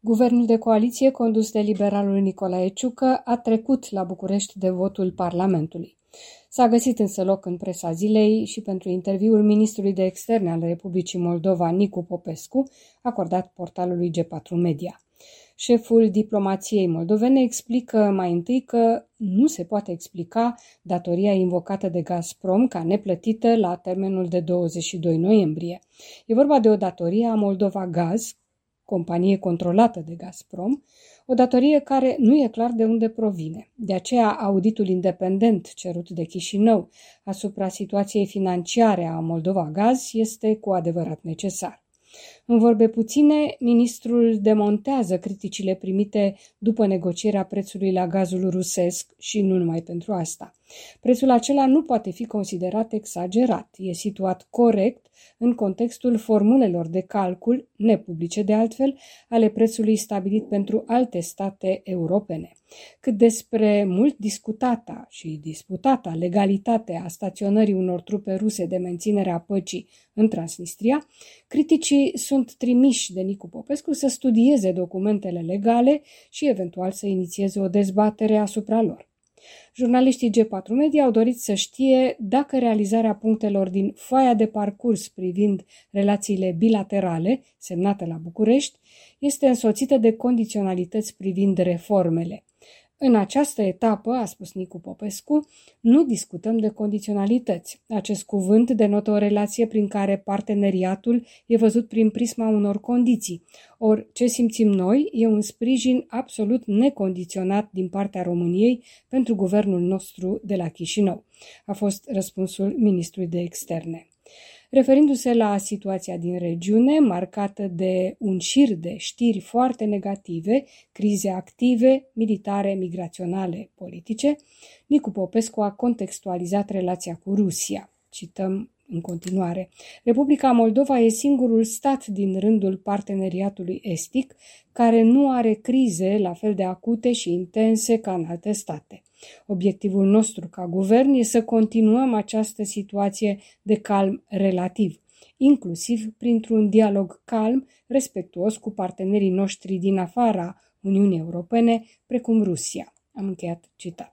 Guvernul de coaliție condus de liberalul Nicolae Ciucă a trecut la București de votul Parlamentului. S-a găsit însă loc în presa zilei și pentru interviul ministrului de externe al Republicii Moldova, Nicu Popescu, acordat portalului G4 Media. Șeful diplomației moldovene explică mai întâi că nu se poate explica datoria invocată de Gazprom ca neplătită la termenul de 22 noiembrie. E vorba de o datorie a Moldova Gaz, companie controlată de Gazprom, o datorie care nu e clar de unde provine. De aceea, auditul independent cerut de Chișinău asupra situației financiare a Moldova Gaz este cu adevărat necesar. În vorbe puține, ministrul demontează criticile primite după negocierea prețului la gazul rusesc și nu numai pentru asta. Prețul acela nu poate fi considerat exagerat, e situat corect în contextul formulelor de calcul, nepublice de altfel, ale prețului stabilit pentru alte state europene. Cât despre mult discutata și disputata legalitate a staționării unor trupe ruse de menținere a păcii în Transnistria, criticii sunt trimiși de Nicu Popescu să studieze documentele legale și eventual să inițieze o dezbatere asupra lor. Jurnaliștii G4 Media au dorit să știe dacă realizarea punctelor din foaia de parcurs privind relațiile bilaterale, semnată la București, este însoțită de condiționalități privind reformele. În această etapă, a spus Nicu Popescu, nu discutăm de condiționalități. Acest cuvânt denotă o relație prin care parteneriatul e văzut prin prisma unor condiții. Ori ce simțim noi e un sprijin absolut necondiționat din partea României pentru guvernul nostru de la Chișinău, a fost răspunsul ministrului de externe. Referindu-se la situația din regiune, marcată de un șir de știri foarte negative, crize active, militare, migraționale, politice, Nicu Popescu a contextualizat relația cu Rusia. Cităm în continuare. Republica Moldova e singurul stat din rândul parteneriatului estic care nu are crize la fel de acute și intense ca în alte state. Obiectivul nostru ca guvern e să continuăm această situație de calm relativ, inclusiv printr-un dialog calm, respectuos cu partenerii noștri din afara Uniunii Europene, precum Rusia. Am încheiat citatul.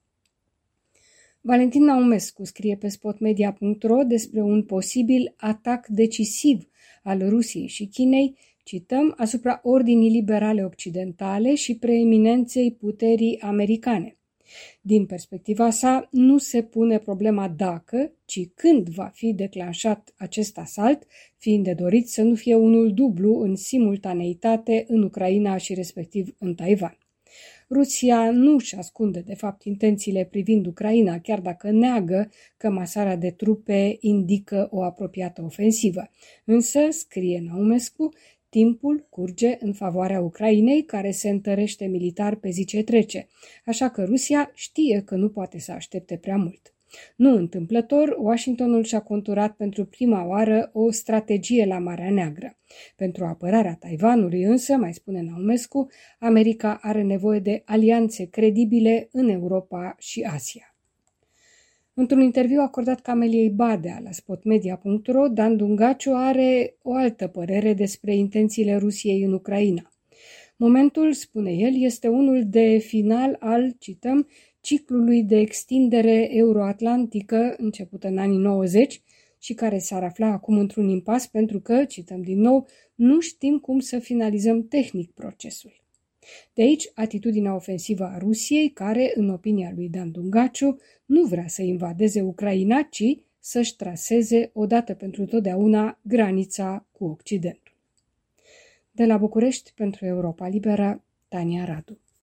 Valentin Naumescu scrie pe spotmedia.ro despre un posibil atac decisiv al Rusiei și Chinei, cităm, asupra ordinii liberale occidentale și preeminenței puterii americane. Din perspectiva sa, nu se pune problema dacă, ci când va fi declanșat acest asalt, fiind de dorit să nu fie unul dublu în simultaneitate în Ucraina și respectiv în Taiwan. Rusia nu își ascunde de fapt intențiile privind Ucraina, chiar dacă neagă că masarea de trupe indică o apropiată ofensivă. Însă, scrie Naumescu, timpul curge în favoarea Ucrainei, care se întărește militar pe zi ce trece, așa că Rusia știe că nu poate să aștepte prea mult. Nu întâmplător, Washingtonul și-a conturat pentru prima oară o strategie la Marea Neagră. Pentru apărarea Taiwanului însă, mai spune Naumescu, America are nevoie de alianțe credibile în Europa și Asia. Într-un interviu acordat Cameliei Badea la spotmedia.ro, Dan Dungaciu are o altă părere despre intențiile Rusiei în Ucraina. Momentul, spune el, este unul de final al, cităm, ciclului de extindere euroatlantică început în anii 90 și care s-ar afla acum într-un impas pentru că, cităm din nou, nu știm cum să finalizăm tehnic procesul. De aici, atitudinea ofensivă a Rusiei, care, în opinia lui Dan Dungaciu, nu vrea să invadeze Ucraina, ci să-și traseze odată pentru totdeauna granița cu Occidentul. De la București, pentru Europa Liberă, Tania Radu.